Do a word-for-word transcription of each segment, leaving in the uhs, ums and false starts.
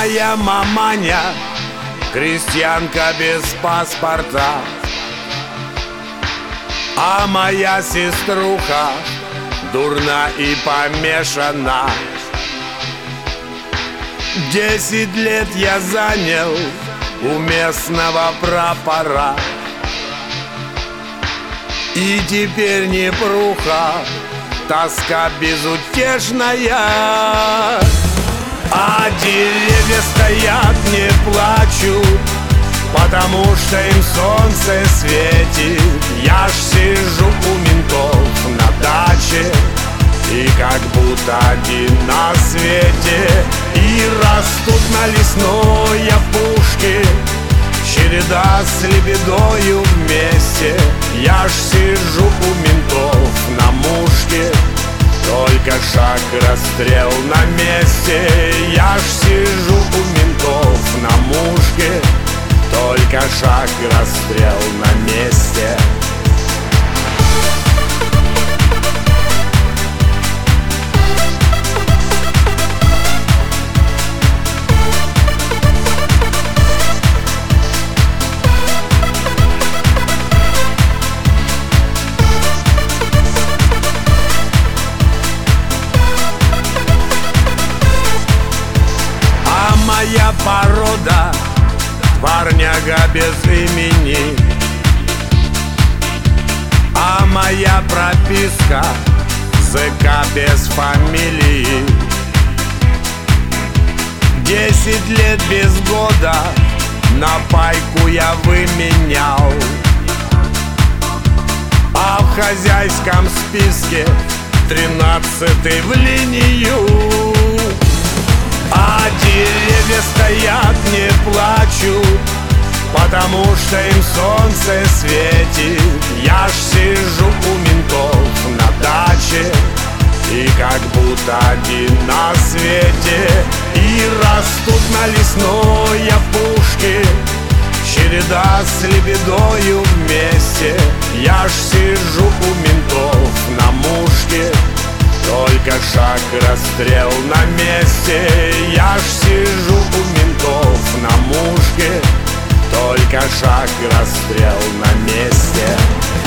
моя маманя крестьянка без паспорта, а моя сеструха дурна и помешана. Десять лет я занял у местного прапора, и теперь непруха, тоска безутешная. А деревья стоят, не плачут, потому что им солнце светит. Я ж сижу у ментов на даче и как будто один на свете. И растут на лесной опушке череда с лебедою вместе. Я ж сижу у ментов на мушке, только шаг, расстрел на месте. Я ж сижу у ментов на мушке, только шаг, расстрел на месте. Моя порода парняга без имени, а моя прописка зэка без фамилии. Десять лет без года на пайку я выменял, а в хозяйском списке тринадцатый в линию. А деревья стоят, не плачут, потому что им солнце светит. Я ж сижу у ментов на даче и как будто один на свете. И растут на лесной опушке череда с лебедою вместе. Я ж сижу у ментов на мушке, только шаг, расстрел на месте. Я ж сижу у ментов на мушке, только шаг, расстрел на месте.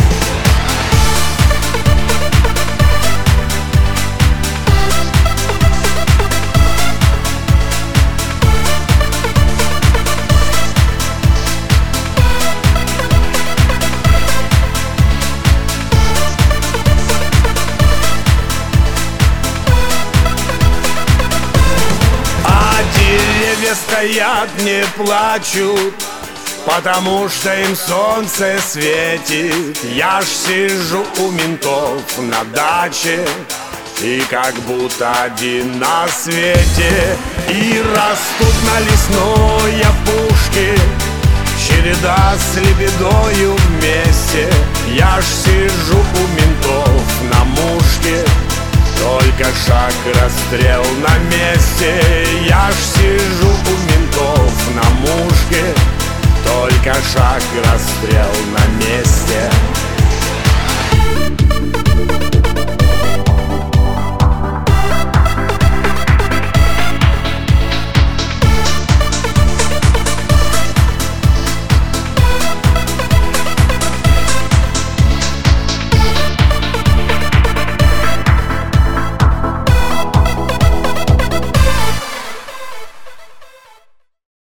Деревья стоят, не плачут, потому что им солнце светит. Я ж сижу у ментов на даче и как будто один на свете. И растут на лесной опушке череда с лебедою вместе. Я ж сижу у ментов на мушке, только шаг, расстрел на месте. Я ж сижу у ментов на мушке, только шаг, расстрел на месте.